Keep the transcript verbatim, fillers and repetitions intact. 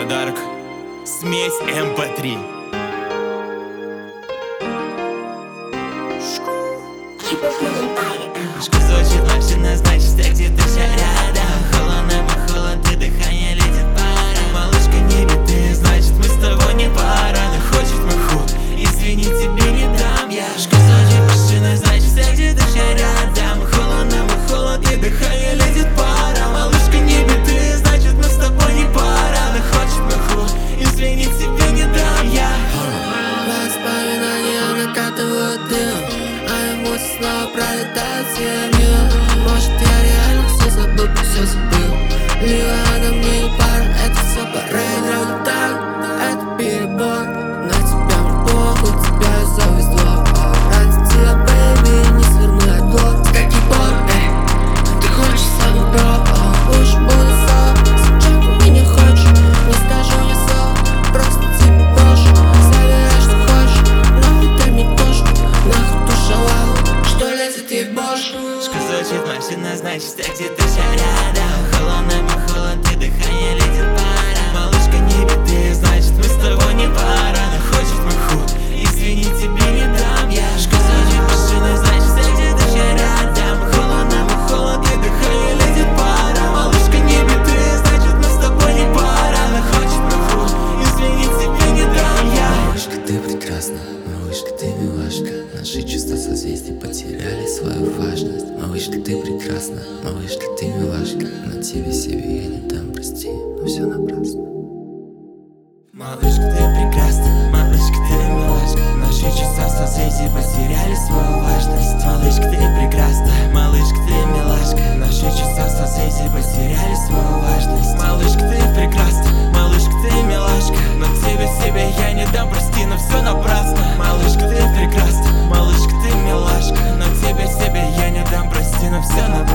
подарок. Смесь эм пэ три. Звучит машина, значит, я где-то вся рядом. Холодно, по холоду, дыхание летит пара. Малышка, не беды, значит, мы с тобой не пара. Но хочет маху, извини, тебе не дам я. Звучит машина, значит, я где-то вся рядом. Холодно, по холоду, дыхание летит пара. Малышка, не беды, значит, мы с тобой не пара. Но хочет маху, извини, тебе не дам я. Воспоминания накатывают дым, а эмоции снова пролетают семью. Может, я реально все забыл, все забыл. Либо она мне не пара, это все проиграл так. Это перебор, на тебя мне похуй, тебя я завезла. Ради тебя, бэйби, не сверну от гор. Как гибор, эй, ты хочешь самый бро, уж буду сам. Зачем ты меня хочешь, не скажу ни слова. Просто тебе позже, заверяй, что хочешь. Но ты мне тоже, нахуй душа, что лезет ей в бошку. Звучит машина, значит, я где-то вся рядом. Холодно, по холоду, дыхание летит пара. Малышка, не беды, значит, мы с тобой не пара. Но хочет маху, извини, тебе не дам я. Звучит машина, значит, я где-то вся рядом. Холодно, по холоду, дыхание летит пара. Малышка, не беды, значит, мы с тобой не пара. Но хочет маху, извини, тебе не дам я. Малышка, ты прекрасна, малышка, ты милашка. Наши чувства созвездия потеряли свою важность. Малышка, ты прекрасна, малышка, ты милашка. На тебе себе я не дам, прости, но все напрасно. Малышка, ты прекрасна, малышка, ты милашка. Наши чувства созвездия потеряли свою важность. Малышка, ты прекрасна, малышка, ты милашка. Наши чувства созвездия потеряли свою важность. Малышка, ты прекрасна, малышка, ты милашка. Но тебе себе я не дам, прости, но все напрасно. Малышка, ты прекрасна, малышка, ты милашка. Но тебе себе я не дам, прости, но все напрасно.